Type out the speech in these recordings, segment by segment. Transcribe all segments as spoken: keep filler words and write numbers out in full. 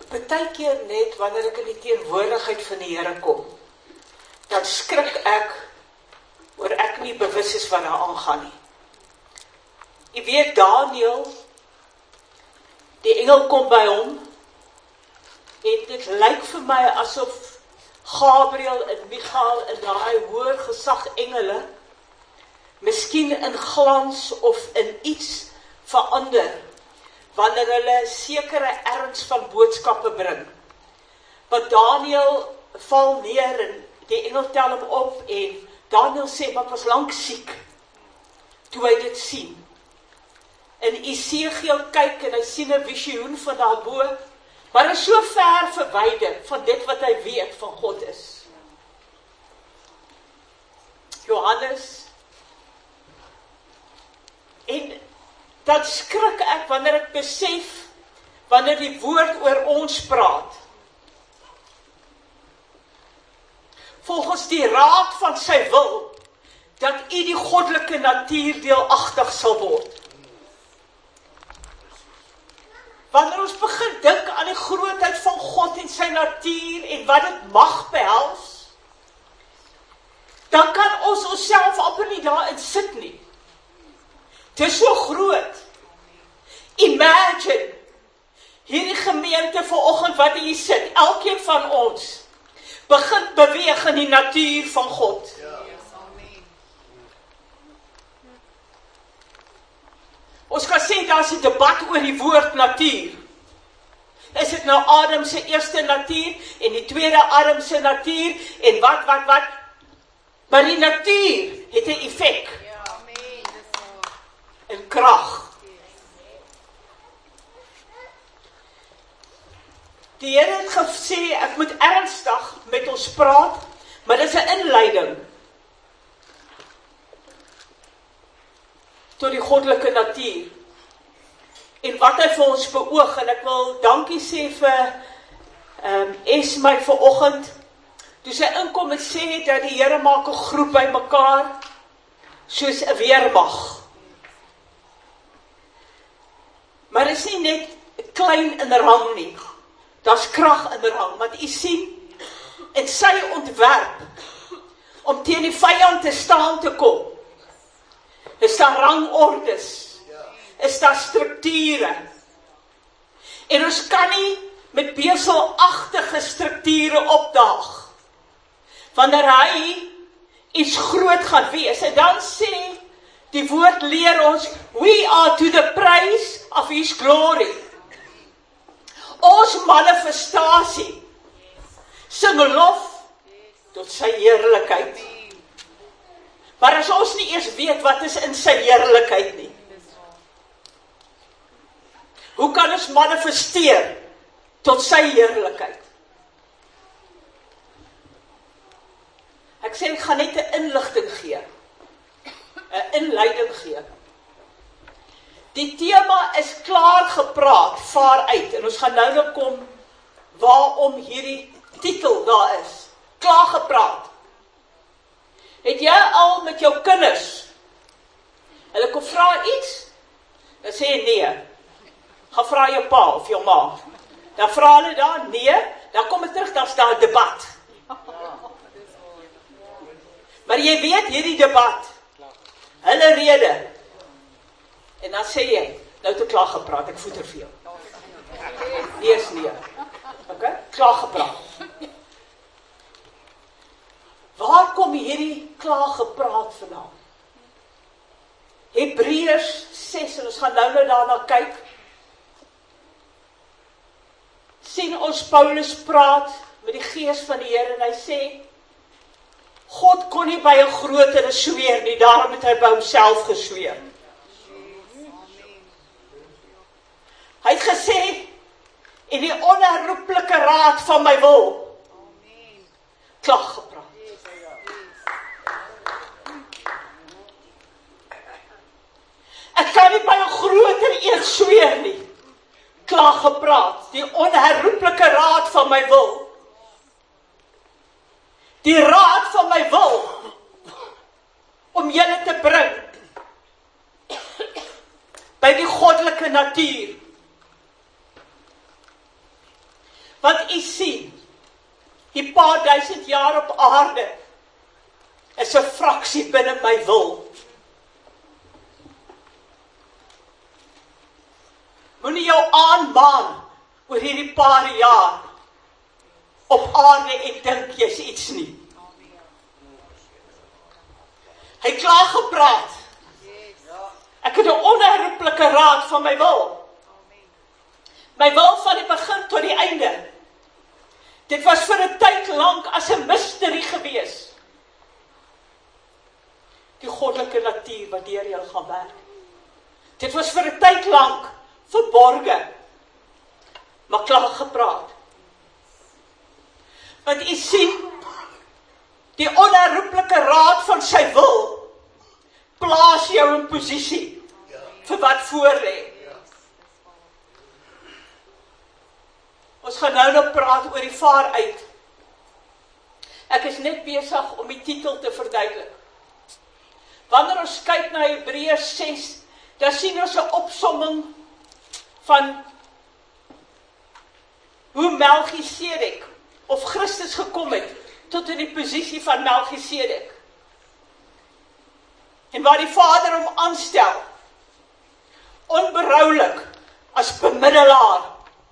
Partykeer net wanneer ek in die teenwoordigheid van die Here kom, dan skrik ek oor ek nie bewus is wat daar aangaan nie. Jy weet, Daniel, die engel kom by hom, en dit lyk vir my asof Gabriel en Michael en daai hoër gesag engele, miskien in glans of in iets verander, wanneer hulle sekere erns van boodskappe bring. Want Daniel val neer en die engel tel hom op en Daniel sê, maar ek was lank siek, toe hy dit sien. En Esegiel kyk en hy sien 'n visioen van daarbo, maar hy is so ver verwyder van dit wat hy weet van God is. Johannes, en dan skrik ek wanneer ek besef, wanneer die woord oor ons praat, volgens die raad van sy wil, dat u die goddelike natuur deelagtig sal word. Wanneer ons begin dink aan die grootheid van God en sy natuur en wat dit mag behels, dan kan ons onsself amper nie daarin sit nie. Dit is so groot. Imagine, hierdie gemeente vanoggend wat hier sit, elkeen van ons, begin beweeg in die natuur van God. Ons kan sê, daar is 'n debat oor die woord natuur. Is dit nou Adam se eerste natuur, en die tweede Adam se natuur, en wat, wat, wat? Maar die natuur het 'n effek. En krag. Die Here het gesê, ek moet ernstig met ons praat, maar dit is 'n inleiding tot die goddelike natuur. En wat hy vir ons beoog, en ek wil dankie sê vir um, Esmy vanoggend, toe sy inkom en sê dat die Here maak 'n groep by mekaar, soos 'n weermag. Maar dit is nie net klein in rang nie, daar's krag in rang, want u sien, in sy ontwerp, om teen die vyand te staan te kom, is daar rangordes, is daar strukture, en ons kan nie met beselagtige strukture opdaag, wanneer hy iets groot gaan wees, en dan sê, die woord leer ons, we are to the praise of his glory. Ons manifestasie, sing lof tot sy heerlikheid. Maar as ons nie eers weet wat is in sy heerlikheid nie, hoe kan ons manifesteer tot sy heerlikheid? Ek sê, ek gaan net 'n inligting gee, 'n inleiding gee. Die tema is klaar gepraat, vaar uit, en ons gaan nou nog kom waarom hierdie titel daar is. Klaar gepraat. Het jy al met jou kinders, hulle kom vra iets, dan sê jy nee, gaan vra jou pa of jou ma. Dan vra hulle daar, nee, dan kom het terug, dan is daar 'n debat. Maar jy weet hierdie debat, hulle rede, en dan sê jy, nou te klaar gepraat, ek voeter vir jou. Nee is nee. Ok, klaar gepraat. Waar kom hierdie klaar gepraat vandaan? Hebreërs ses, en ons gaan nou nou daarna kyk, sien ons Paulus praat met die gees van die Here, en hy sê, God kon nie by 'n grotere sweer nie, daarom het hy by homself gesweer. Hy het gesê, en die onherroepelike raad van my wil, klaar gepraat. Ek kan nie by 'n groter een sweer nie, klaar gepraat, die onherroepelike raad van my wil. Die raad van my wil, om julle te bring, by die goddelike natuur. Want u sien, die paar duisend jaar op aarde is 'n fraksie binne my wil. Moenie jou aanmaan oor hierdie paar jaar op aarde en dink jy's iets nie. Hy het klaar gepraat. Ek het 'n onherroepelike raad van my wil. My wil van die begin tot die einde. Dit was vir 'n tyd lank as 'n misterie gewees. Die goddelike natuur wat deur jou gaan werk. Dit was vir 'n tyd lank verborge, maar klaar gepraat. Want u sien, die onherroepelike raad van sy wil, plaas jou in posisie vir wat voor lê. Ons gaan nou nog praat oor die vaar uit. Ek is net besig om die titel te verduidelik. Wanneer ons kyk na Hebreërs ses, dan sien ons 'n opsomming van hoe Melchisedek of Christus gekom het tot in die posisie van Melchisedek. En waar die Vader hom aanstel, onberoulik as bemiddelaar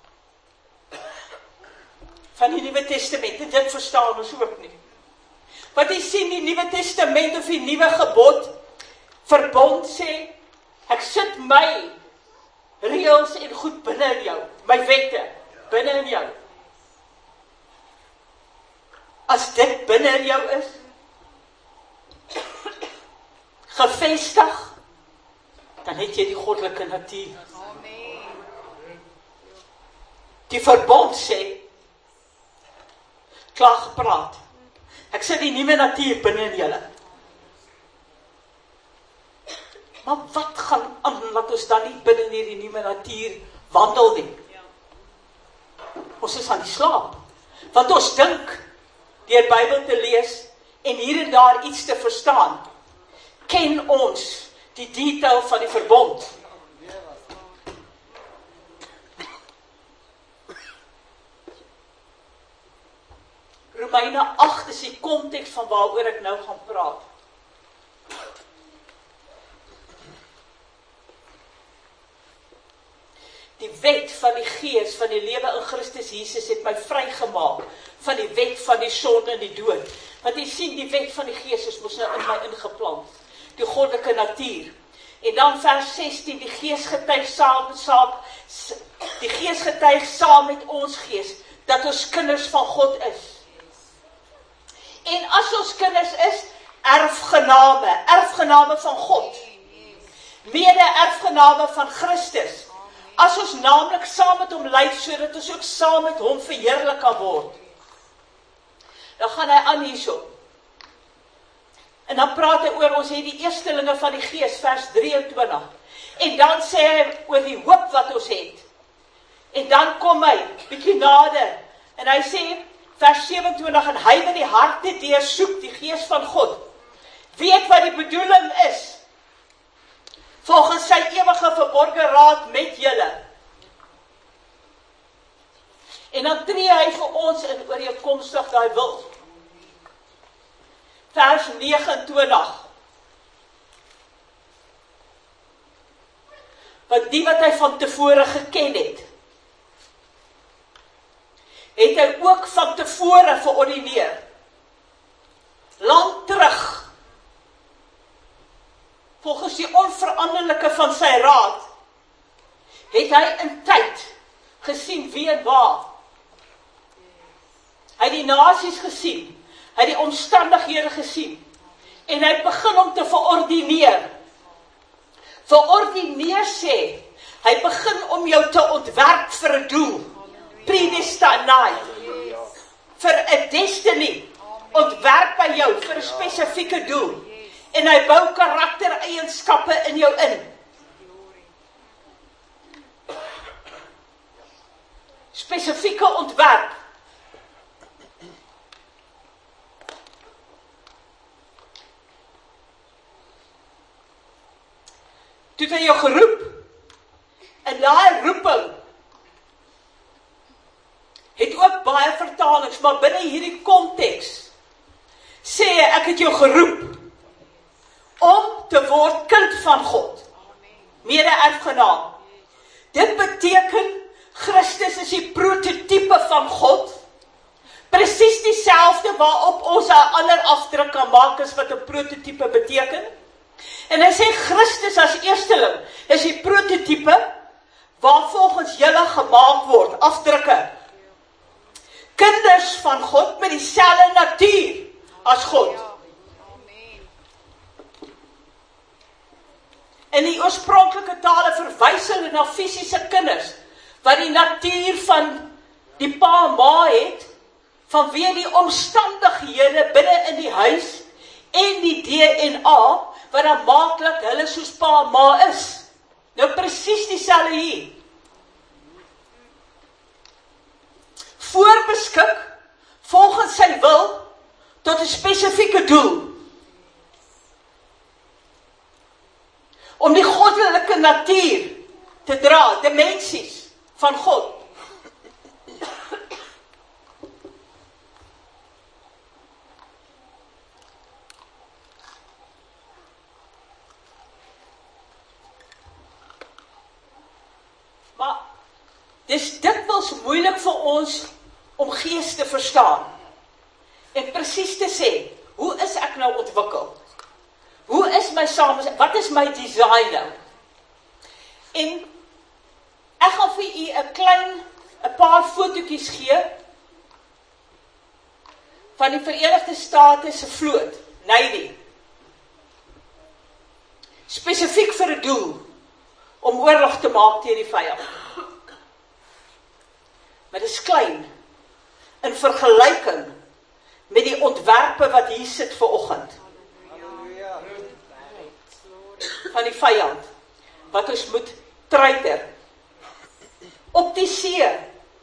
van die Nuwe Testament. En dit verstaan ons ook nie. Wat jy sien, die Nuwe Testament of die Nuwe Gebod, verbond sê, ek sit my reëls en goed binne in jou, my wette binne in jou. As dit binne in jou is, gevestig, dan het jy die goddelike natuur. Die verbond sê, klaar gepraat, ek sit die nuwe natuur binne in julle. Maar wat gaan aan, laat ons dan nie binne in hierdie nuwe natuur wandel nie? Ons is aan die slaap, want ons dink, deur Bybel te lees, en hier en daar iets te verstaan, ken ons die detail van die verbond. Romeine agt is die konteks van waaroor ek nou gaan praat. Die wet van die gees, van die lewe in Christus Jesus, het my vrygemaak van die wet van die sonde en die dood. Want jy sien, die wet van die gees is mos nou in my ingeplant. Die goddelike natuur. En dan vers sestien, die gees getuig saam, saam, die gees getuig saam met ons gees, dat ons kinders van God is. En as ons kinders is, erfgename, erfgename van God. Mede-erfgename van Christus. As ons naamlik saam met hom lyf, sodat ons ook saam met hom verheerlik kan word. Dan gaan hy aan hierso. En dan praat hy oor, ons het die eerstelinge van die gees, vers drieëntwintig. En dan sê hy oor die hoop wat ons het. En dan kom hy, bietjie nader, en hy sê, vers sewenentwintig, en hy wil die harte deursoek, die gees van God. Weet wat die bedoeling is, volgens sy ewige verborge raad met julle. En dan tree hy vir ons in ooreenkomstig daai wil. Vers negenentwintig. Want die wat hy van tevore geken het, het hy ook van tevore verordineer. Lang terug, volgens die onveranderlike van sy raad, het hy in tyd gesien wie en waar. Hy het die nasies gesien, hy het die omstandighede gesien, en hy begin om te verordineer. Verordineer sê, hy begin om jou te ontwerp vir 'n doel, predestinate, vir 'n destiny, ontwerp by jou vir 'n spesifieke doel, en hy bou karaktereienskappe in jou in. Spesifieke ontwerp. Toe het hy jou geroep, en daai roeping het baie vertalings, maar binne hierdie konteks sê hy, ek het jou geroep om te word kind van God, mede-erfgenaam. Dit beteken, Christus is die prototype van God, presies dieselfde waarop ons 'n ander afdruk kan maak as wat 'n prototype beteken. En hy sê Christus as eersteling is die prototype waar volgens julle gemaak word, afdrukke. Kinders van God met dieselfde natuur as God. In die oorspronklike tale verwys hulle na fisiese kinders, wat die natuur van die pa en ma het, vanweë die omstandighede binne in die huis en die D N A, wat dan maak dat hulle soos pa en ma is. Nou presies dieselfde hier. Voorbeskik, volgens sy wil, tot 'n spesifieke doel. Om die goddelike natuur te dra, dimensies van God. Maar dis dikwels moeilik vir ons om Gees te verstaan. En presies te sê, hoe is ek nou ontwikkel? Hoe is my samen, wat is my design nou? En ek gaan vir u 'n klein, 'n paar fotootjies gee van die Verenigde State se vloot, Navy. Spesifiek vir 'n doel, om oorlog te maak teen die vyand. Maar dit is klein, in vergelyking met die ontwerpe wat hier sit vanoggend. Van die vyand, wat ons moet treiter. Op die see.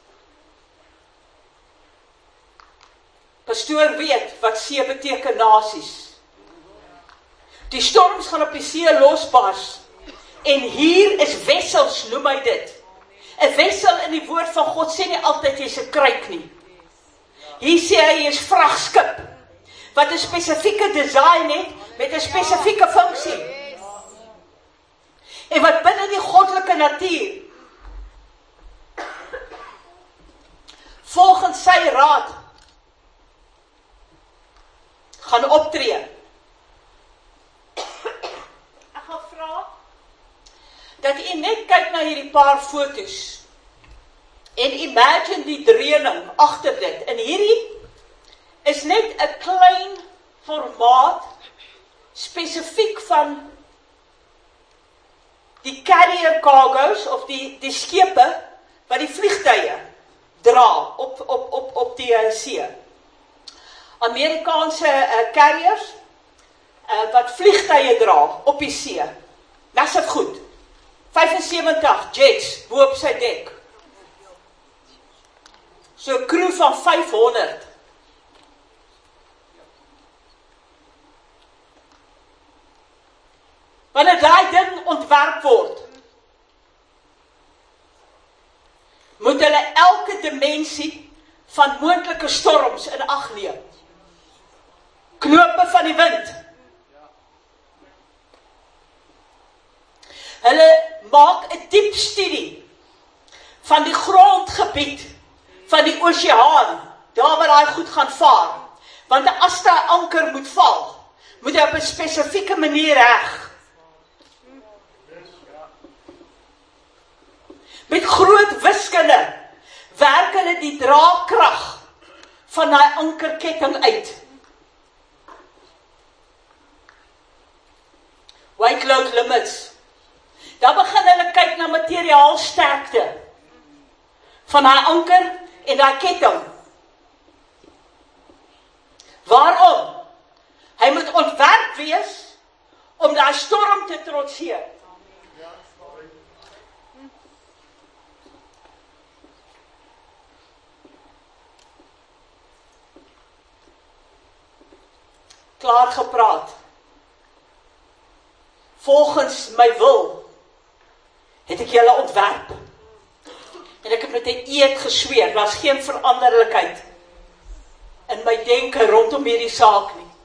Pastoor weet wat see beteken, nasies. Die storms gaan op die see losbars. En hier is wessels, noem hy dit. 'n Wessel in die woord van God sê nie altyd jy's 'n kruik nie. Hier sê hy, jy is vragskip, wat 'n spesifieke design het, met 'n spesifieke funksie. En wat binne die goddelike natuur, volgens sy raad, gaan optree. Ek gaan vra, dat u net kyk na hierdie paar foto's, en imagine die dreuning agter dit, en hierdie is net 'n klein formaat, spesifiek van die carrier cargo's, of die, die skepe, wat die vliegtuie dra, op, op, op, op die uh, see. Amerikaanse uh, carriers, uh, wat vliegtuie dra, op die see. Massive goed. vyfensewentig jets, bo op sy dek. So 'n crew van vyfhonderd. Wanneer daai ding ontwerp word, moet hulle elke dimensie van moontlike storms in ag neem. Knope van die wind. Hulle maak 'n diep studie van die grondgebied van die oseaan, daar waar hy goed gaan vaar. Want as daai anker moet val, moet hy op 'n spesifieke manier reg. Met groot wiskunde werk hulle die draagkrag van daai ankerketting uit. Weight load limits. Dan begin hulle kyk na materiaalsterkte van daai anker en daai ketting. Waarom? Hy moet ontwerp wees om daai storm te trotseer. Klaar gepraat. Volgens my wil het ek julle ontwerp. En ek het met 'n eed gesweer, daar's geen veranderlikheid in my denke rondom hierdie saak nie.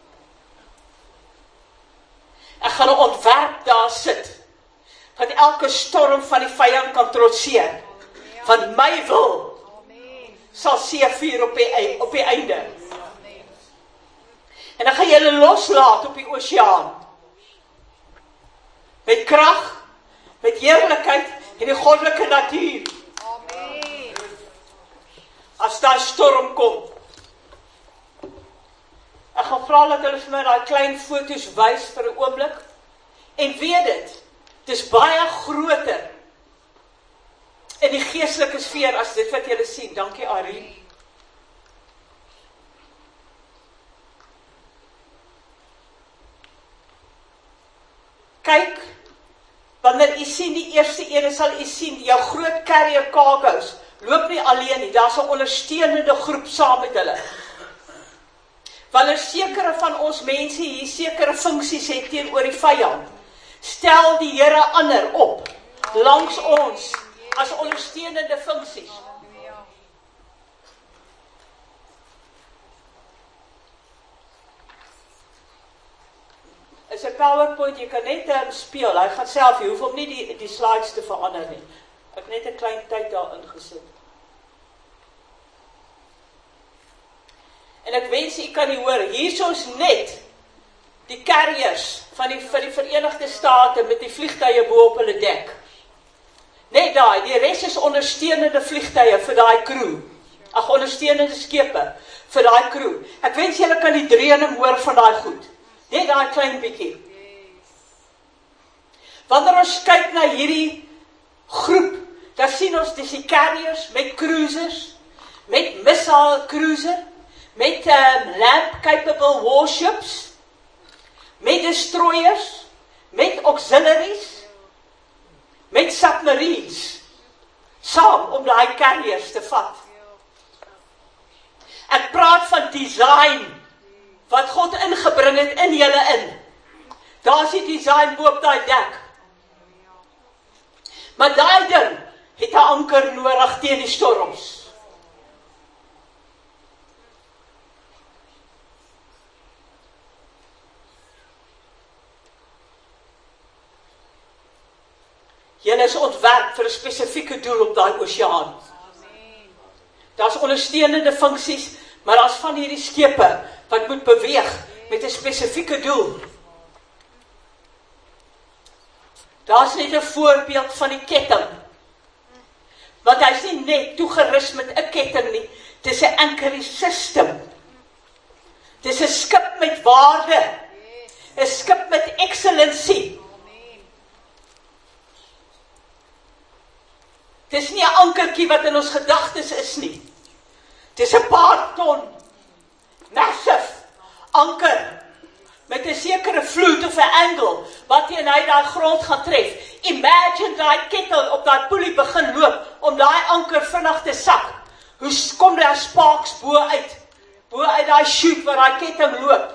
Ek gaan 'n ontwerp daar sit, wat elke storm van die vyand kan trotseer, van my wil, sal seëvier op die, op die einde. En dan gaan jy hulle loslaat op die oseaan, met krag, met heerlikheid, en die goddelike natuur. Amen. As daar storm kom. Ek gaan vra dat hulle vir my daai klein foto's wys vir 'n oomblik. En weet dit, dit is baie groter in die geestelike sfeer as dit wat julle sien. Dankie Arie. Kyk, wanneer u sien die eerste ene sal u sien, jou groot carrier cargo's, loop nie alleen nie, daar's 'n ondersteunende groep saam met hulle. Wanneer sekere van ons mense hier sekere funksies het teenoor die vyand, stel die Here ander op, langs ons, as ondersteunende funksies. Is 'n PowerPoint, jy kan net um, speel, hy gaan self, jy hoef hom nie die, die slides te verander nie. Ek het net 'n klein tyd daarin gesit. En ek wens jy kan nie hoor, hier is net die carriers van die, van die Verenigde State met die vliegtuie bo op hulle dek. Net daai, die res is ondersteunende vliegtuie vir daai crew. Ag, ondersteunende skepe vir daai crew. Ek wens julle kan die dreuning hoor van daai goed. Net daai klein bietjie. Wanneer ons kyk na hierdie groep, dan sien ons dis die carriers met cruisers, met missile cruiser, met um, land-capable warships, met destroyers, met auxiliaries, met submarines, saam om daai carriers te vat. Ek praat van design, wat God ingebring het in julle in. Daar is die design bo op daai dek. Maar daai ding het 'n anker nodig teen die storms. Julle is ontwerp vir 'n spesifieke doel op daai oseaan. Daar's ondersteunende funksies, maar daar's van hierdie skepe wat moet beweeg met 'n spesifieke doel. Daar's net 'n voorbeeld van die ketting. Want hy's nie net toegerus met 'n ketting nie, dis 'n anchoring system. Dis 'n skip met waarde, 'n skip met excellency. Dis nie 'n ankertjie wat in ons gedagtes is nie. Dis 'n paar ton massive anker met 'n sekere vloed of 'n angle wat teen hy daai grond gaan tref. Imagine daai ketting op daai poelie begin loop om daai anker vinnig te sak. Hoe kom daar sparks bo uit? Bo uit daai chute waar daai ketting loop.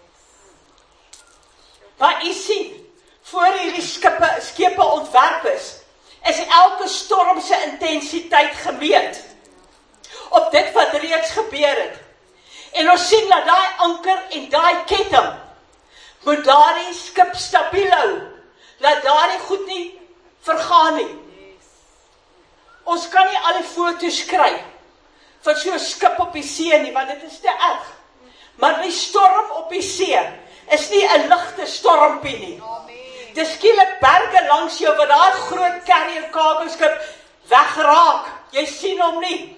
Maar u sien, voor hierdie skippe skepe ontwerp is, is elke storm se intensiteit gemeet op dit wat reeds gebeur het. En ons sien dat daai anker en daai ketting moet daardie skip stabiel hou, laat daardie goed nie vergaan nie. Ons kan nie al die foto's kry van so 'n skip op die see nie, want dit is te erg. Maar die storm op die see is nie 'n ligte stormpie nie. Dis skielik berge langs jou wat daai groot carrier cargo skip wegraak. Jy sien hom nie.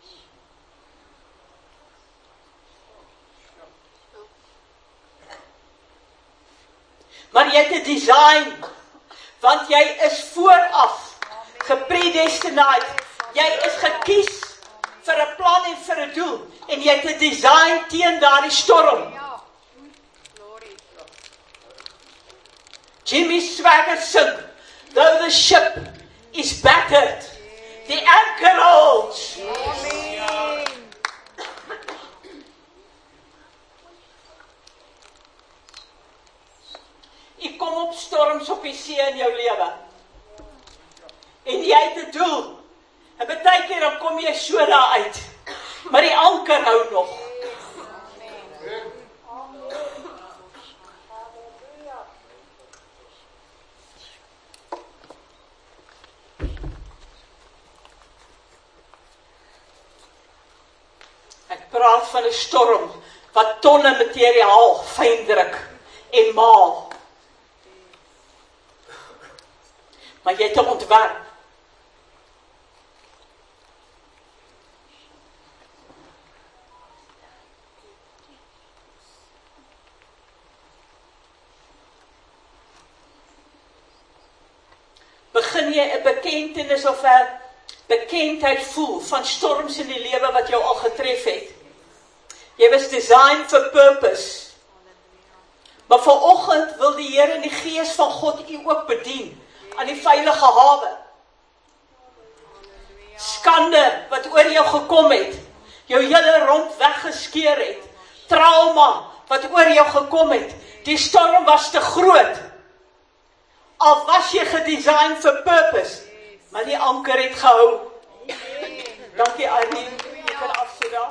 Maar jy het 'n design, want jy is vooraf gepredestinate. Jy is gekies vir 'n plan en vir 'n doel, en jy het 'n design teen daardie storm. Jimmy Swaggart sing, though the ship is battered, the anchor holds. Amen. Ek kom op storms op die see in jou lewe. En jy het 'n doel. En baie partytjie, dan kom jy so daar uit. Maar die anker hou nog. Ek praat van 'n storm wat tonne materiaal fyndruk en maal. Maar jy het 'n ontwerp. Begin jy 'n bekentenis of 'n bekendheid voel van storms in die lewe wat jou al getref het. Jy was designed for purpose. Maar vanoggend wil die Here in die Gees van God u ook bedien aan die veilige hawe. Skande wat oor jou gekom het, jou hele rond weggeskeur het, trauma wat oor jou gekom het, die storm was te groot. Al was jy gedesigned for purpose, maar die anker het gehou. Dankie Arnie, jy kan afsit daar.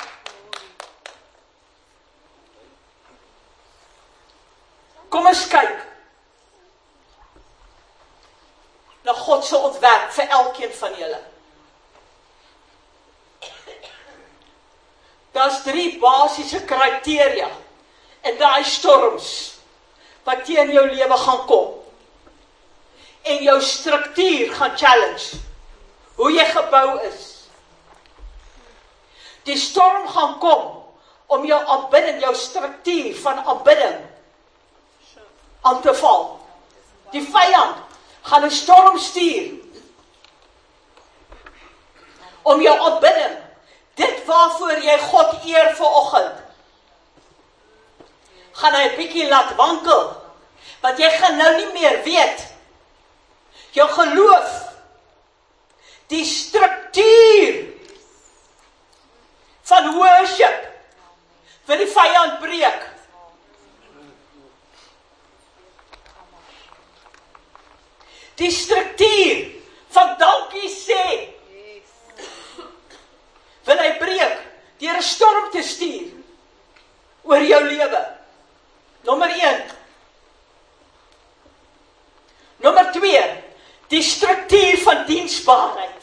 Kom eens kyk na God se ontwerp vir elkeen van julle. Daar's drie basiese kriteria in daai storms wat teen jou lewe gaan kom. En jou struktuur gaan challenge. Hoe jy gebou is. Die storm gaan kom om jou aanbidding, jou struktuur van aanbidding aan te val. Die vyand gaan 'n storm stuur om jou aanbidding, dit waarvoor jy God eer vanoggend, gaan hy 'n bietjie laat wankel, want jy gaan nou nie meer weet jou geloof, die struktuur van worship vir die vyand breek. Die struktuur van dankie sê wil hy breek deur 'n storm te stuur oor jou lewe. Nommer een. Nommer twee. Die struktuur van diensbaarheid.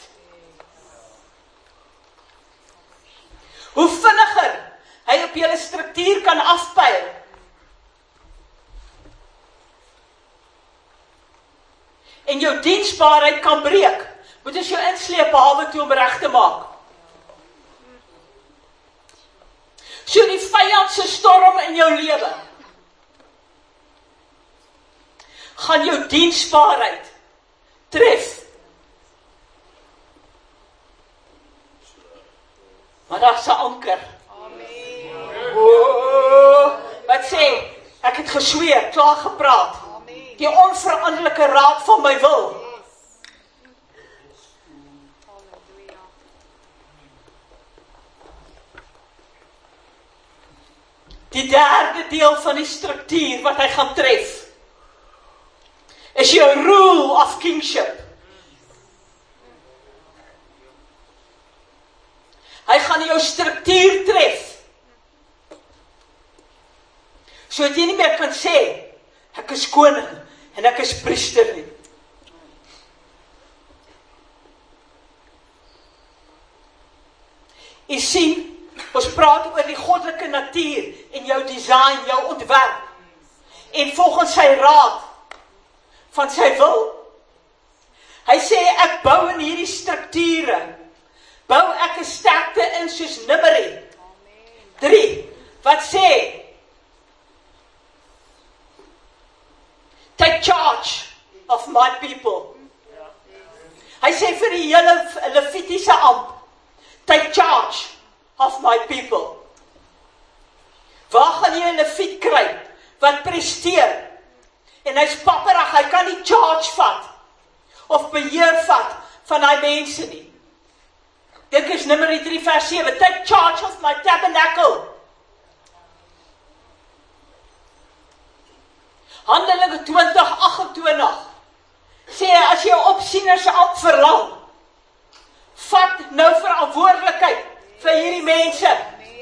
Hoe vinniger hy op julle struktuur kan afpyl, en jou diensbaarheid kan breek, moet ons jou insleep behalwe toe om reg te maak. So die vyand se storm in jou lewe gaan jou diensbaarheid tref. Maar daar's 'n anker. Amen. Oh, wat sê? Ek het gesweer, klaar gepraat. Amen. Die onveranderlike raad van my wil. Die derde deel van die struktuur wat hy gaan tref, is jou rule of kingship. Hy gaan jou struktuur tref, sodat jy nie meer kan sê, ek is koning en ek is priester nie. Jy sien, ons praat oor die goddelike natuur en jou design, jou ontwerp, en volgens sy raad van sy wil. Hy sê, ek bou in hierdie strukture, bou ek 'n sterkte in soos Numeri drie, wat sê, take charge of my people. Hy sê vir die hele Levitiese amp, take charge of my people. Waar gaan jy 'n Leviet kry wat presteer? En hy's papperig, hy kan nie charge vat of beheer vat van hy mense nie. Dink is Numeri drie vers sewe, take charge of my tabernacle. Handelinge twintig agt en twintig sê, as jy 'n opsiener se amp verlang, vat nou verantwoordelikheid vir hierdie mense.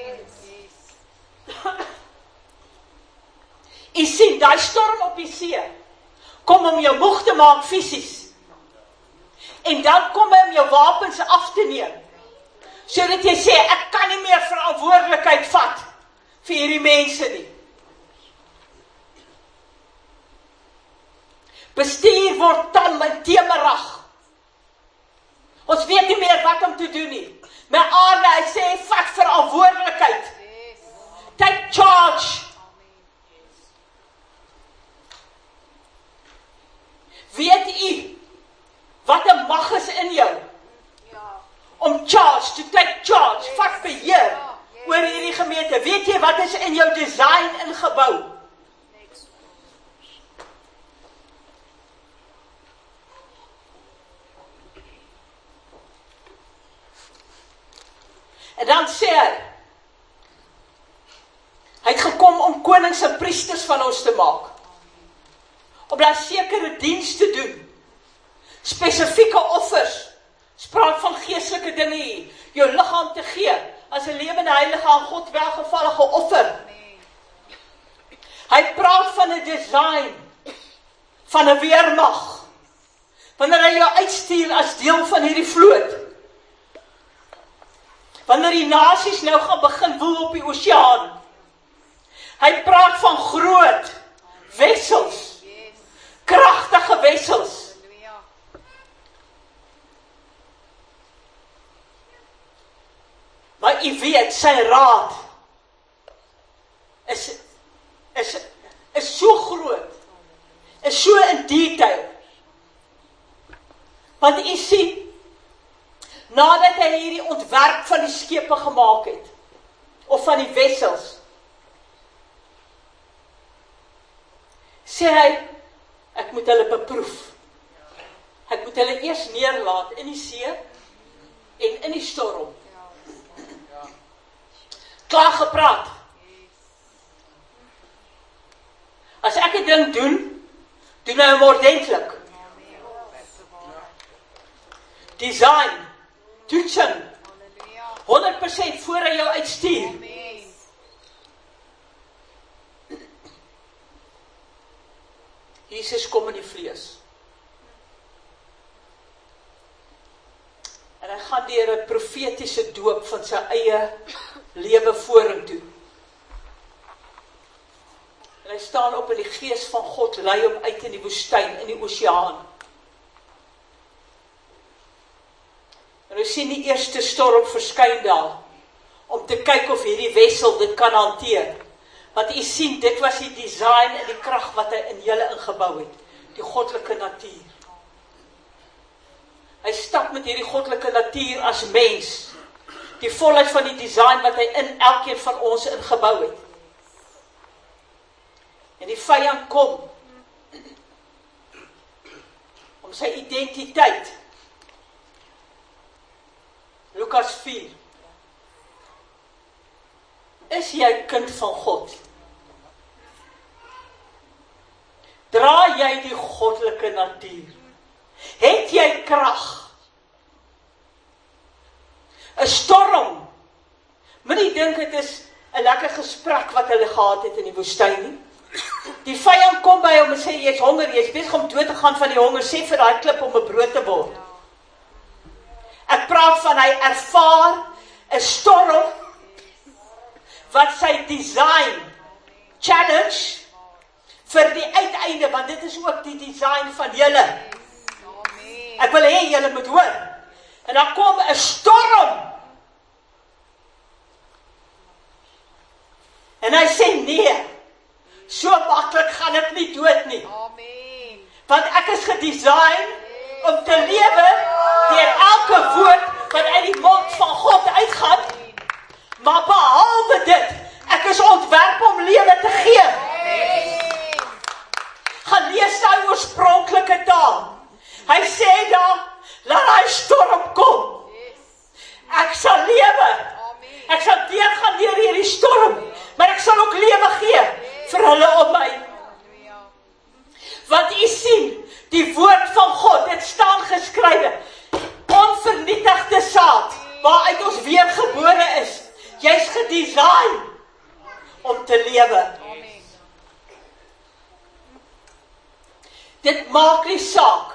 U sien, daai storm op die see, kom om jou moeg te maak fisies. En dan kom hy om jou wapens af te neem. Sodat jy sê, ek kan nie meer verantwoordelikheid vat vir hierdie mense nie. Bestuur word tam en temerig. Ons weet nie meer wat om te doen nie. My aarde, hy sê, vat verantwoordelikheid. Take charge. Weet u, wat 'n mag is in jou? Om charge, to take charge, vat beheer oor hierdie gemeente. Weet jy wat is in jou design ingebou? En dan sê hy, hy het gekom om konings en priesters van ons te maak. Om daar sekere diens te doen. Spesifieke offers. Spraak van geestelike dinge hier. Jou liggaam te gee. As 'n lewende heilige aan God welgevallige offer. Hy praat van 'n design. Van 'n weermag. Wanneer hy jou uitstuur as deel van hierdie vloot. Wanneer die nasies nou gaan begin woel op die oseaan. Hy praat van groot wessels. Kragtige wessels. Maar u weet, sy raad is, is, is so groot, is so in detail. Want u sien, nadat hy hierdie ontwerp van die skepe gemaak het, of van die wessels, sê hy, ek moet hulle beproef. Ek moet hulle eers neerlaat in die see en in die storm. Klaar gepraat. As ek 'n ding doen, doen hy hom ordentlik. Design, toetsing, honderd persent voor hy jou uitstuur. Jesus kom in die vlees. En hy gaan deur 'n profetiese doop van sy eie lewe vorentoe. En hy staan op in die gees van God, lei hom uit in die woestyn, in die oseaan. En ons sien die eerste storm verskyn daar, om te kyk of hierdie wessel dit kan hanteer. Want u sien, dit was die design en die krag wat hy in julle ingebou het. Die goddelike natuur. Hy stap met hierdie goddelike natuur as mens. Die volheid van die design wat hy in elkeen van ons ingebou het. En die vyand kom om sy identiteit. Lukas vier. Is jy kind van God? Dra jy die goddelike natuur? Het jy krag? 'n Storm. Moenie dink dit is 'n lekker gesprek wat hulle gehad het in die woestyn nie. Die vyand kom by hom en sê, jy's honger, jy's besig om dood te gaan van die honger, sê vir daai klip om 'n brood te word. Ek praat van hy ervaar 'n storm wat sy design challenge vir die uiteinde, want dit is ook die design van julle. Ek wil hê julle moet hoor. En dan kom 'n storm. En hy sê nee. So maklik gaan ek nie dood nie. Amen. Want ek is gedesign om te lewe deur elke woord wat uit die mond van God uitgaan. Maar behalwe dit, ek is ontwerp om lewe te gee. Amen. Gaan lees daai oorspronklike taal. Hy sê daar, laat hy storm kom. Ek sal lewe. Ek sal deurgaan deur hierdie storm, maar ek sal ook lewe gee vir hulle om my. Want u sien, die woord van God, dit staan geskrywe, onvernietigde gedesign om te lewe. Amen. Dit maak nie saak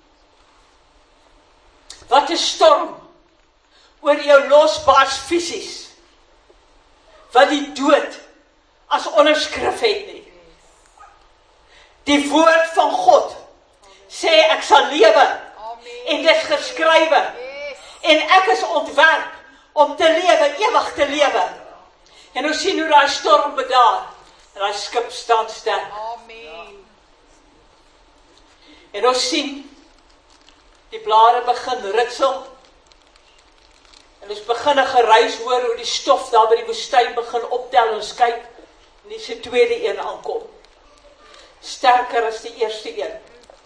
wat 'n storm oor jou losbars fisies, wat die dood as onderskrif het nie. Die woord van God sê ek sal lewe, Amen. en dit is geskrywe, Yes. en ek is ontwerp om te lewe, ewig te lewe. En ons sien hoe daai storm bedaar, en daai skip staan sterk. Amen. En ons sien, die blare begin ritsel, en ons begin 'n geruis hoor hoe die stof daar by die woestyn begin optel, en ons kyk, en dis die tweede een aankom. Sterker as die eerste een.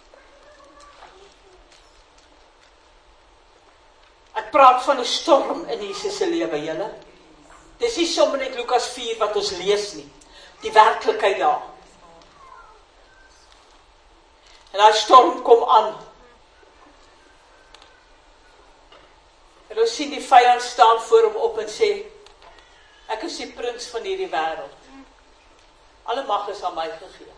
Ek praat van 'n storm in Jesus se lewe, julle. Dis nie sommer net Lukas vier wat ons lees nie. Die werklikheid daar. En daai storm kom aan. En ons sien die vyand staan voor hom op en sê, ek is die prins van hierdie wêreld. Alle mag is aan my gegee.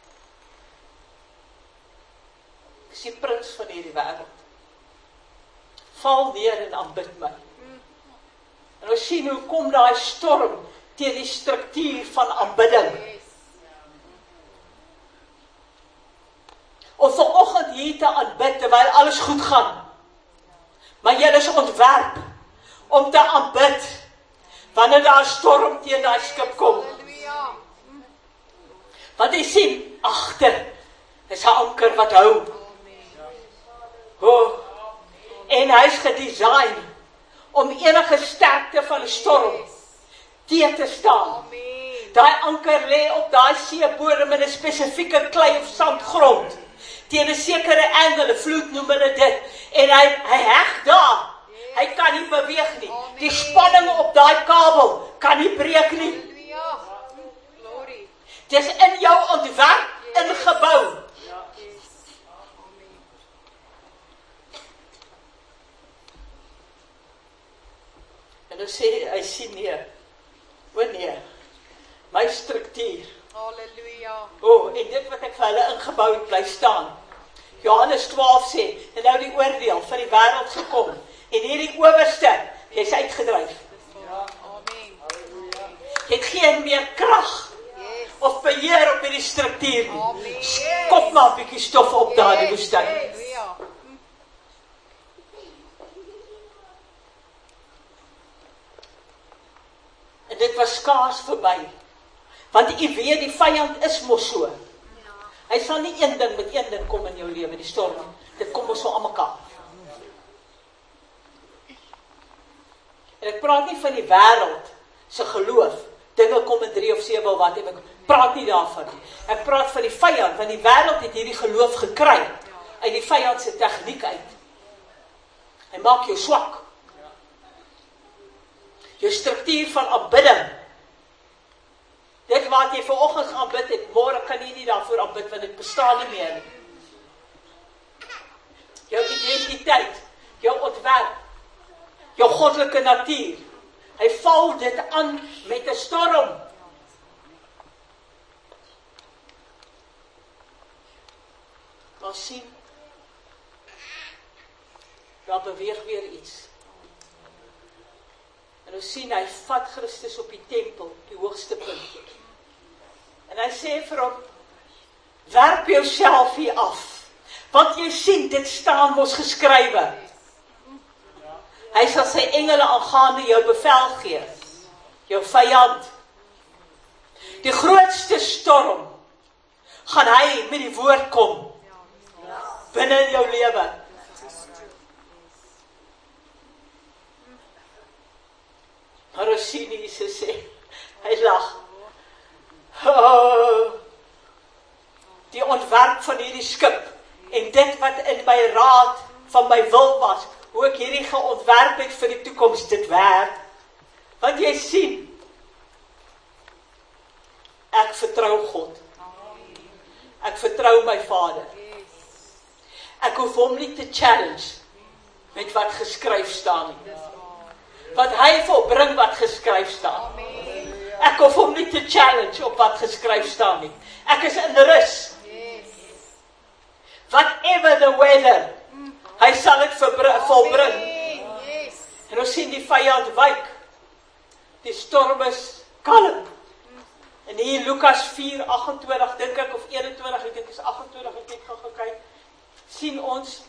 Ek is die prins van hierdie wêreld. Val neer en aanbid my. En ons sien hoe kom daai storm teen die struktuur van aanbidding. Om vanoggend hier te aanbid terwyl alles goed gaan. Maar jy is ontwerp om te aanbid wanneer daar 'n storm teen daai skip kom. Halleluja. Want jy sien, agter is 'n anker wat hou. Oh, en hy is gedesign om enige sterkte van 'n storm teen te staan. Amen. Daai anker lê op daai seebodem in 'n spesifieke klei of sandgrond. Teen 'n sekere angle, vloed noem hulle dit. En hy, hy heg daar. Hy kan nie beweeg nie. Die spanning op daai kabel kan nie breek nie. Halleluja. Glory. Dis in jou ontwerp ingebou. En dan sê hy sien nee. O nee. My struktuur. Halleluja. O, oh, en dit wat ek vir hulle ingebou het bly staan. Johannes twaalf sê, en nou die oordeel van die wêreld gekom. En hierdie owerste, jy's uitgedryf. Amen. Jy het geen meer krag Yes. of beheer op hierdie struktuur nie. Amen. Skop maar 'n bietjie stof op daar die woestyn. Halleluja. En dit was skaars verby. Want jy weet die vyand is mos so. Hy sal nie een ding met een ding kom in jou lewe, die storm. Dit kom mos so aan mekaar. En ek praat nie van die wêreld se geloof. Dinge kom in drie of sewe wat ek praat nie daarvan nie. Ek praat van die vyand, want die wêreld het hierdie geloof gekry uit die vyand se tegniek uit. Hy maak jou swak. Jou struktuur van aanbidding. Dit wat jy vanoggend gaan bid het, môre kan jy nie daarvoor aanbid, want dit bestaan nie meer nie. Jou identiteit, jou ontwerp, jou goddelike natuur. Hy val dit aan met 'n storm. Maar sien, daar beweeg weer iets. En ons sien, hy vat Christus op die tempel, die hoogste punt. En hy sê vir hom, werp jouself hier af. Want jy sien, dit staan mos geskrywe. Hy sal sy engele aangaande jou bevel gee. Jou vyand. Die grootste storm gaan hy met die woord kom. Binne in jou lewe. Maar ons sien Jesus sê, hy lag. Oh, die ontwerp van hierdie skip en dit wat in my raad van my wil was, hoe ek hierdie geontwerp het vir die toekoms, dit werk. Want jy sien, ek vertrou God. Ek vertrou my Vader. Ek hoef hom nie te challenge met wat geskryf staan nie. Want hy volbring wat geskryf staan. Amen. Ek hoef hom nie te challenge op wat geskryf staan nie. Ek is in rus. Yes. Whatever the weather, hy sal dit verbr- volbring. Amen. Yes. En ons sien die vyand wyk. Die storm is kalm. En hier Lukas vier agt en twintig, dink ek, of eenentwintig, ek dink is agt en twintig, ek het gou gekyk, sien ons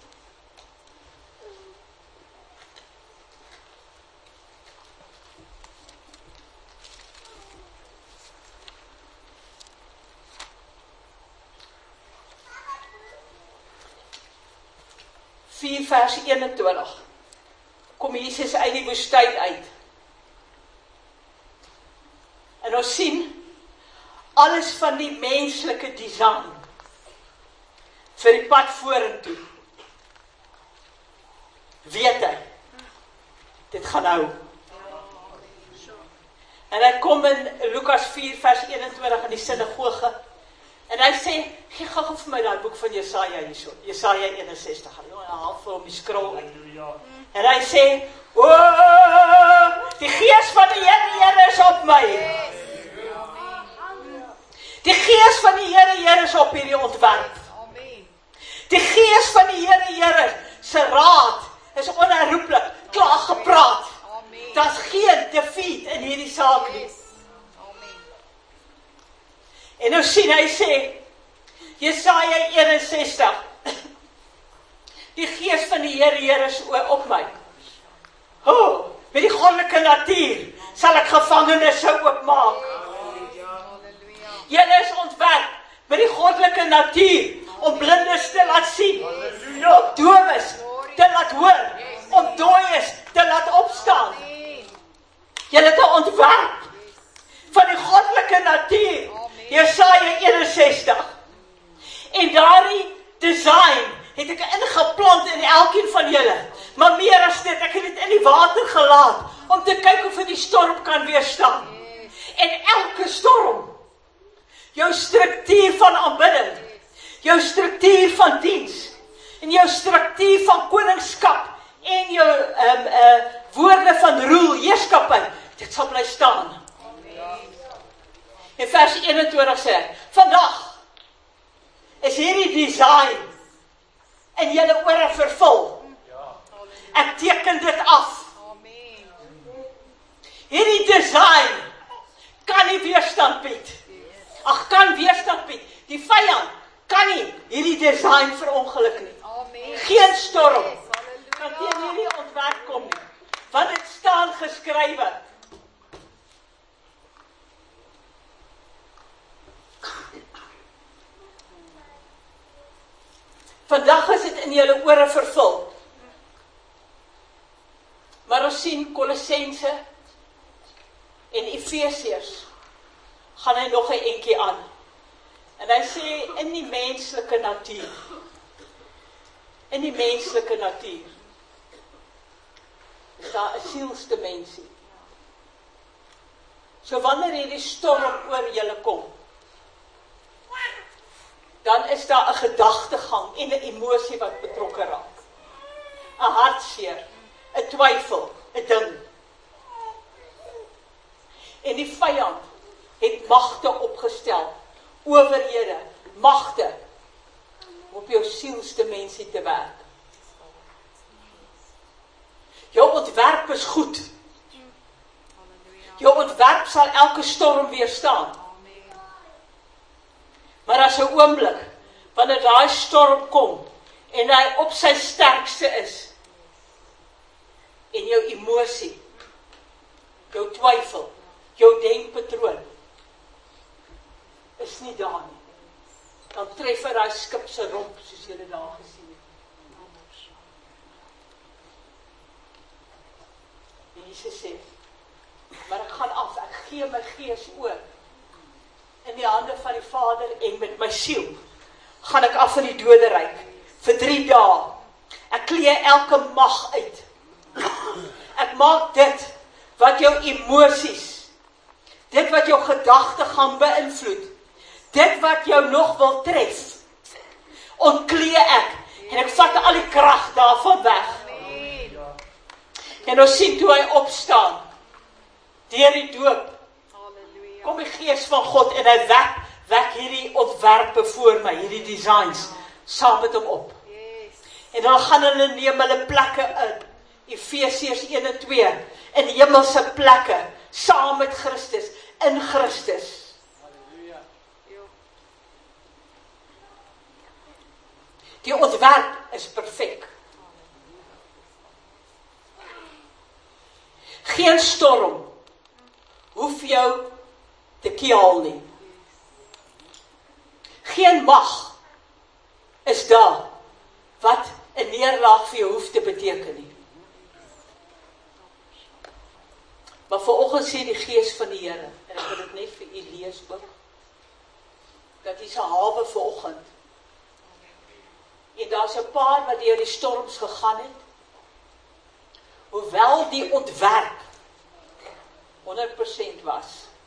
vier vers eenentwintig, kom Jesus uit die woestyn uit. En ons sien alles van die menslike design vir die pad vorentoe. Weet hy, dit gaan hou. En hy kom in Lukas vier vers eenentwintig in die sinagoge, en hy sê, gee gou gou vir my daai boek van Jesaja hierso, Jesaja eenensestig, en hy haal vir hom die skrol uit. En hy sê, o, die gees van die Here, Here is op my. Die gees van die Here, Here is op hierdie ontwerp. Amen. Die gees van die Here, Here se raad is onherroepelik, klaar gepraat. Amen. Daar's geen defeat in hierdie saak nie. Yes. Amen. En nou sien hy sê, Jesaja eenensestig, die gees van die Here, Here is op my. O, oh, met die goddelike natuur sal ek gevangenes sou oopmaak. Halleluja. Julle is ontwerp met die goddelike natuur om blindes te laat sien, om dowes te laat hoor, om dooies te laat opstaan. Amen. Julle het 'n ontwerp van die goddelike natuur, Jesaja eenensestig. En daardie design het ek ingeplant in elkeen van julle. Maar meer as dit, ek het dit in die water gelaat, om te kyk of dit die storm kan weerstaan. En elke storm, jou struktuur van aanbidding, jou struktuur van diens, en jou struktuur van koningskap, en jou um, uh, woorde van roel, heerskappy, dit sal bly staan. En vers eenentwintig sê, vandag is hierdie design in julle ore vervul. Ek teken dit af. Amen. Hierdie design kan nie weerstand bied. Ag, kan weerstand bied. Die vyand kan nie hierdie design verongeluk nie. Amen. Geen storm Yes. kan teen Halleluja. hierdie ontwerp kom nie. Want dit staan geskrywe. Vandag is dit in julle ore vervul. Maar ons sien Kolossense en Efesiërs gaan hy nog 'n entjie aan. En hy sê in die menslike natuur. In die menslike natuur is daar 'n sielsdimensie. So wanneer hierdie storm oor julle kom, dan is daar 'n gedagtegang en 'n emosie wat betrokke raak. 'n Hartseer, 'n twyfel, 'n ding. En die vyand het magte opgestel, owerhede, magte, om op jou sielsdimensie te werk. Jou ontwerp is goed. Halleluja. Jou ontwerp sal elke storm weerstaan. Amen. Maar as 'n oomblik, wanneer daai storm kom, en hy op sy sterkste is, en jou emosie, jou twyfel, jou denkpatroon, is nie daar nie. Dan tref hy daai skip se romp, soos julle daar gesien het. En Jesus sê, maar ek gaan af, ek gee my gees oor, in die hande van die Vader, en met my siel, gaan ek af in die doderyk, vir drie dae, ek klee elke mag uit, ek maak dit, wat jou emosies, dit wat jou gedagte gaan beïnvloed, dit wat jou nog wil tref, ontklee ek, en ek vat al die krag daarvan weg. Amen. En ons sien toe hy opstaan, deur die doop, Halleluja. kom die gees van God en hy wek, wek hierdie ontwerpe voor my, hierdie designs, saam met hom op. Yes. En dan gaan hulle neem hulle plekke in, Efesiërs een en twee, in hemelse plekke, saam met Christus, in Christus. Jo. Die ontwerp is perfek. Geen storm hoef jou te kiel nie. Geen mag is daar wat 'n neerlaag vir jou hoef te beteken nie. Maar vanoggend sê die Gees van die Here, en ek wil dit net vir u lees ook, dat is 'n hawe vanoggend. En daar's 'n paar wat deur die storms gegaan het, hoewel die ontwerp honderd persent was,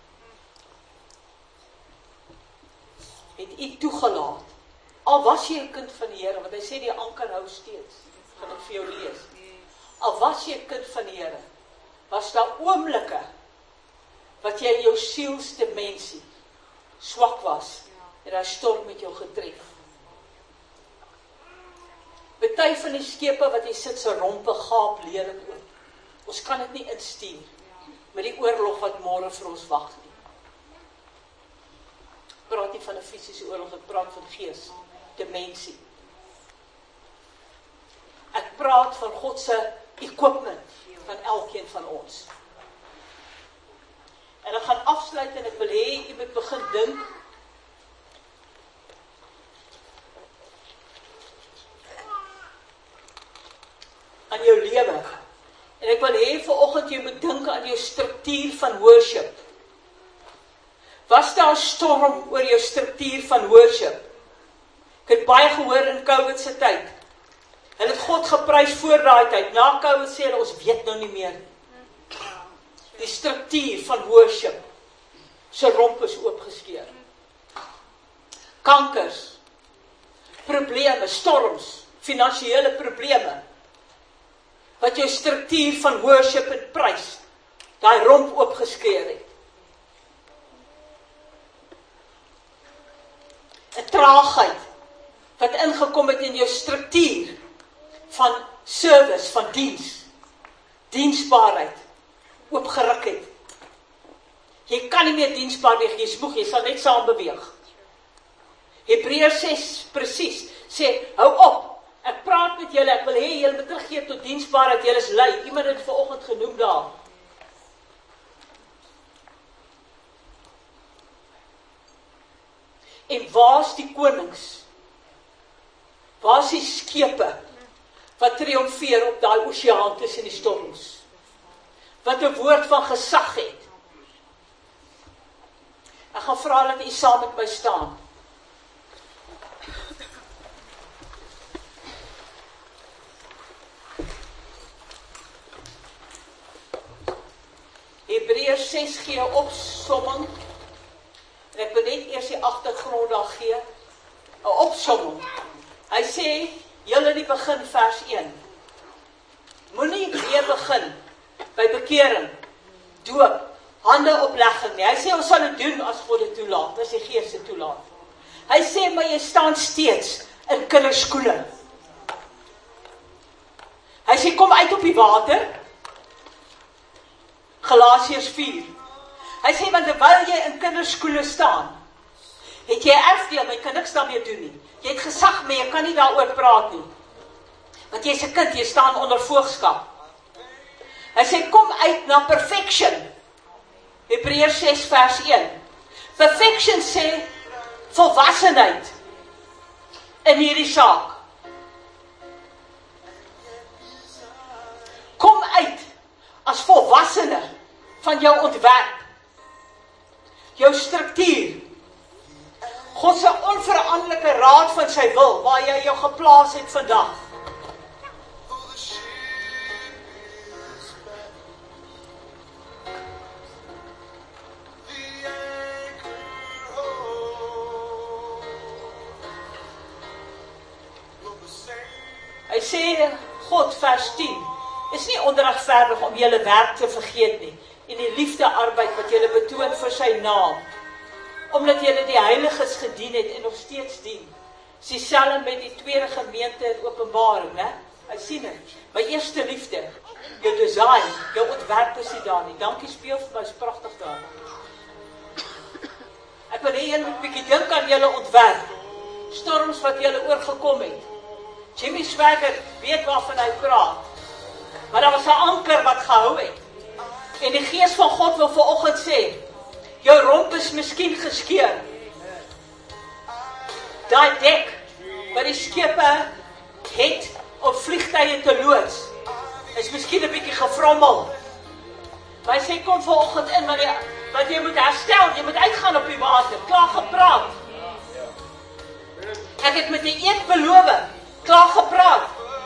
het u toegelaat, al was jy 'n kind van die Here, want hy sê die anker hou steeds, gaan ek vir jou lees, al was jy 'n kind van die Here, was daar oomblikke, wat jy in jou sielsdimensie swak was, en daai storm met jou getref. Party van die skepe wat jy sit, se rompe gaap lelik oop. Ons kan dit nie instuur met die oorlog wat môre vir ons wag nie. Ek praat nie van 'n fisiese oorlog, ek praat van gees, dimensie. Ek praat van God se equipment van elkeen van ons. En ek gaan afsluit en ek wil hê jy moet begin dink aan jou lewe. En ek wil hê vanoggend jy moet dink aan jou struktuur van worship. Was daar 'n storm oor jou struktuur van worship? Ek het baie gehoor in COVID se tyd. Hulle het God geprys voor daai tyd. Na COVID sê hulle, ons weet nou nie meer. Die struktuur van worship, sy romp is oopgeskeur. Kankers, probleme, storms, finansiële probleme, wat jou struktuur van worship en prys, daai romp oopgeskeur het. 'n Traagheid, wat ingekom het in jou struktuur, van service, van diens, diensbaarheid, oopgeruk het. Jy kan nie meer diensbaar wees, jy spoeg, jy sal net saam beweeg. Hebreërs ses, presies, sê, hou op, ek praat met julle, ek wil hê julle moet teruggee tot diensbaarheid, julle is lui, iemand het vanoggend genoem daar. En waar's die konings? Waar's die skepe, wat triomfeer op daai oseaan tussen die storms, wat 'n woord van gesag het. Ek gaan vra dat u saam met my staan. Hebreërs ses gee 'n opsomming, en ek wil net eers die agtergrond daar gee, 'n opsomming. Hy sê, julle in die begin vers een, moenie weer begin by bekering, doop, hande oplegging nie. Hy sê ons sal dit doen as God dit toelaat, as die Gees dit toelaat. Hy sê maar jy staan steeds in kinderskoene. Hy sê kom uit op die water, Galasiërs vier. Hy sê want terwyl jy in kinderskoene staan, het jy erfdeel, maar jy kan niks daarmee doen nie. Jy het gesag, maar jy kan nie daaroor praat nie. Want jy is 'n kind, jy staan onder voogskap. Hy sê, kom uit na perfection. Hebreërs ses vers een. Perfection sê, volwassenheid in hierdie saak. Kom uit as volwassene van jou ontwerp, jou struktuur, God se onveranderlike raad van sy wil, waar jy jou geplaas het vandag. Hy sê, God, vers tien, Is nie onregverdig om julle werk te vergeet nie, en die liefde arbeid wat julle betoon vir sy naam, omdat julle die heiliges gedien het en nog steeds dien. Dis dieselfde met die tweede gemeente in Openbaring, né? Hy sien dit. My eerste liefde, jou design, jou ontwerp is nie daar nie. Dankie speel vir my, is pragtig daar. Ek wil hê julle moet 'n bietjie dink aan julle ontwerp. Storms wat julle oorgekom het. Jimmy Swaggart weet waarvan hy praat. Maar daar was 'n anker wat gehou het. En die Gees van God wil vanoggend sê, jou romp is miskien geskeur. Daai dek wat die skepe het om vliegtye te loods, is miskien 'n bietjie gevrommel. Maar hy sê, kom vanoggend in, want jy, want jy moet herstel, jy moet uitgaan op die water, klaar gepraat. Ek het met die eed beloof, klaar gepraat.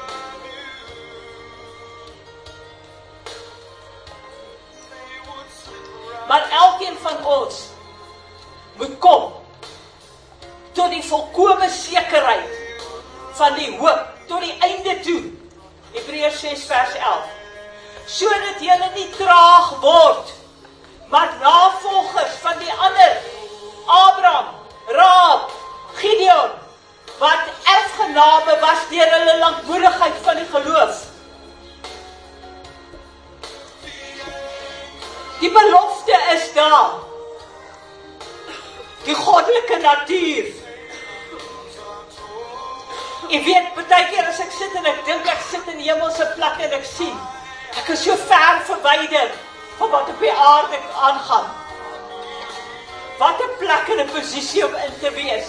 Maar elkeen van ons moet kom tot die volkome sekerheid van die hoop, tot die einde toe. Hebreërs ses vers elf. Sodat julle nie traag word, maar navolgers van die ander, Abraham, Raab, Gideon, wat erfgename was deur hulle lankmoedigheid van die geloof. Die belofte is daar. Die goddelike natuur. Ek weet, baie keer as ek sit en ek dink ek sit in hemelse plekke en ek sien, ek is so ver verwyder van wat op die aarde aangaan. Wat 'n plek en 'n posisie om in te wees.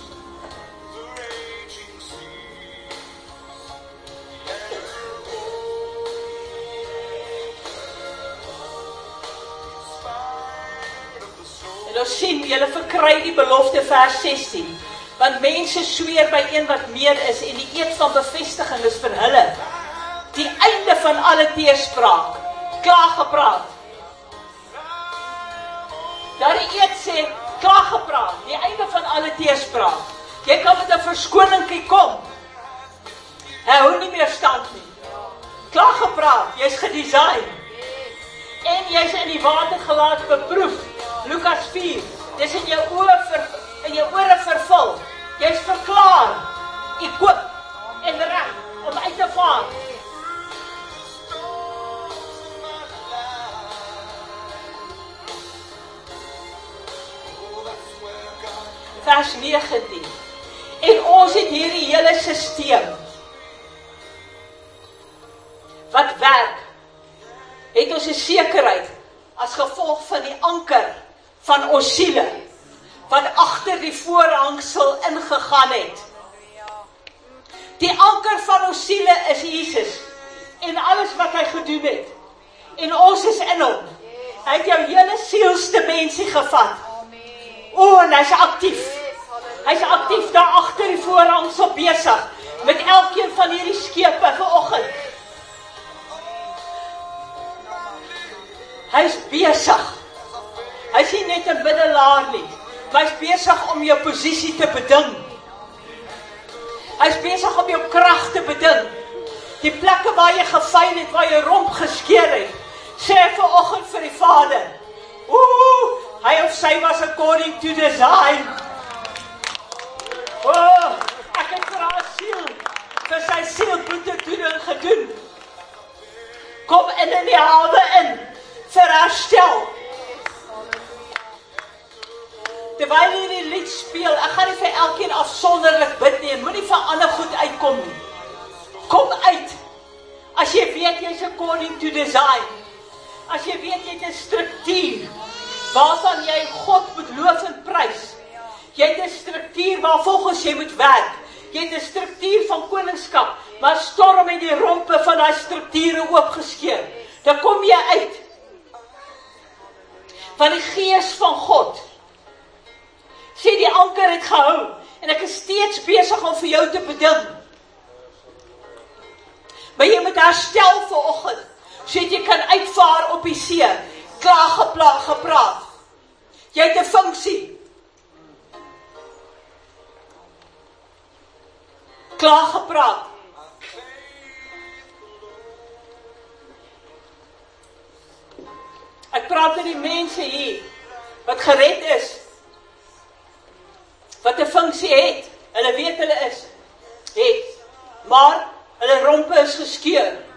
En ons sien, julle verkry die belofte vers sestien. Want mense sweer by een wat meer is, en die eed van bevestiging is vir hulle die einde van alle teespraak. Klaar gepraat. Daar die eed sê, klaar gepraat, die einde van alle teespraak. Jy kan met 'n verskoning kom. Hy hou nie meer stand nie. Klaar gepraat, jy's gedesign. En jy's in die water gelaat beproef. Lukas vier, dis in jou oë ver, in jou ore vervul. Jy's verklaar, equip en reg om uit te vaar. Vers negentien. En ons het hierdie hele stelsel wat werk, het ons 'n sekerheid as gevolg van die anker van ons siele, wat agter die voorhangsel ingegaan het. Die anker van ons siele is Jesus, en alles wat hy gedoen het, en ons is in hom. Hy het jou hele sielsdimensie gevat. O, en hy's aktief. Hy's aktief daar agter die voorhangsel besig, met elkeen van hierdie skepe vanoggend. Hy's besig. Hy's nie net 'n middelaar nie, maar hy's besig om jou posisie te beding. Hy's besig om jou krag te beding. Die plekke waar jy gefeil het, waar jy romp geskeur het, sê vanoggend vir die Vader, ooh, hy of sy was according to design. Oh, ek het vir haar siel, vir sy siel boete doen en gedoen. Kom in in die hawe in, vir herstel. Terwyl jy die lied speel, ek gaan nie vir elkeen afsonderlik bid nie, en moenie vir ander goed uitkom nie. Kom uit, as jy weet jy's according to design, as jy weet jy het 'n struktuur, waarvan jy God moet loof en prys. Jy het 'n struktuur waar volgens jy moet werk. Jy het 'n struktuur van koningskap, maar storm en die rompe van daai strukture oopgeskeur. Dan kom jy uit. Van die Gees van God. Sê die anker het gehou, en ek is steeds besig om vir jou te beding. Maar jy moet herstel vanoggend, sodat jy kan uitvaar op die see, klaar gepla, gepraat. Jy het 'n funksie. Klaar gepraat. Ek praat met die mense hier, wat gered is, wat 'n funksie het, hulle weet hulle is, het, maar hulle rompe is geskeur,